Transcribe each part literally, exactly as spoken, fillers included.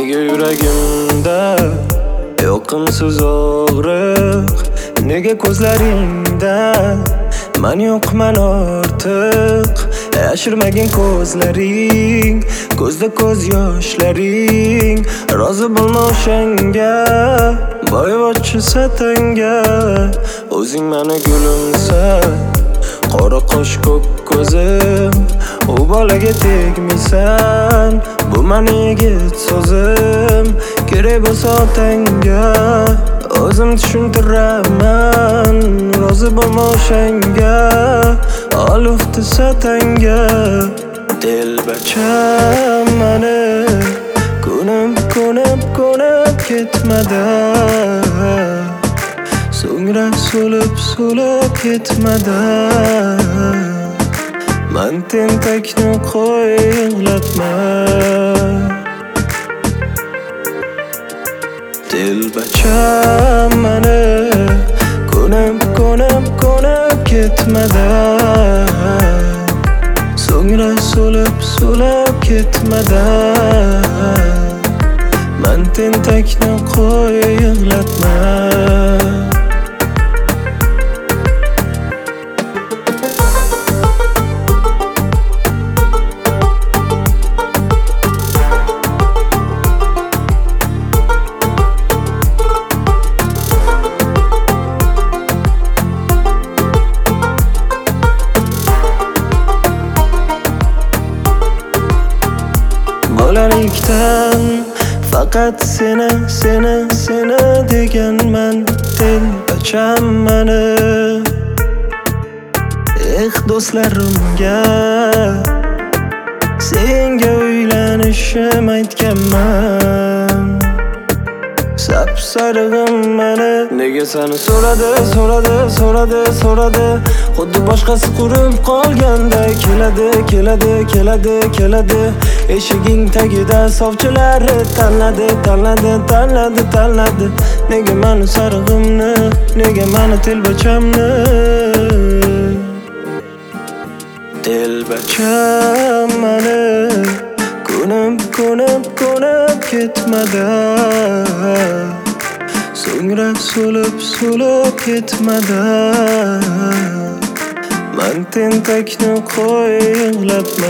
Nega yuragimda yoqimsiz og'riq? Nega ko'zlaringda men yo'qman ortiq? Yashirmagin ko'zlaring, ko'zda ko'z yoshlaring. Rozi bo'lma o'shanga, boyvachchi satanga. O'zing meni gulimsa, qora qosh ko'k ko'zim. U bolaga tegmaysan, bu meni yigit so'zim. Kerak bo'lsa otangga o'zim tushuntiraman. Rozi bo'lma o'shanga, olufti satanga. Dilbacham meni ko'nib ko'nib ko'nib ketmadi. So'ngra so'lib so'lib ketmadi. Men tentakni qo'y yig'latma. Dilbacham meni ko'nib ko'nib ko'nib ketmadi. So'ngra so'lib so'lib ketmadi. Men tentakni qo'y yig'latma. Bolalikdan faqat seni, seni, seni deganman. Dilbacham meni eh do'stlarimga senga uylanishim aytganman. Sapsarig'im meni nega seni so'radi, so'radi, so'radi, so'radi. Xuddi boshqasi qurib qolganda keladi, keladi, keladi, keladi. Eshiging tagida sovchilari tanladi, tanladi, tanladi, tanladi. Nega meni sarig'imni, nega meni dilbachamni? Dilbacham meni ko'nib ko'nib ko'nib ketmadi. So'ngra so'lib so'lib ketmadi. Men tentakni qo'y yig'latma.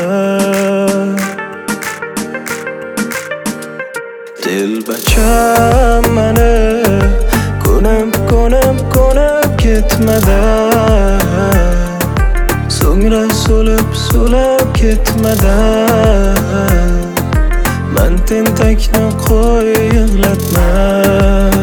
Dilbacham meni ko'nib ko'nib ko'nib ketmadi. So'ngra so'lib so'lib ketmadi. Men tentakni qo'y yig'latma.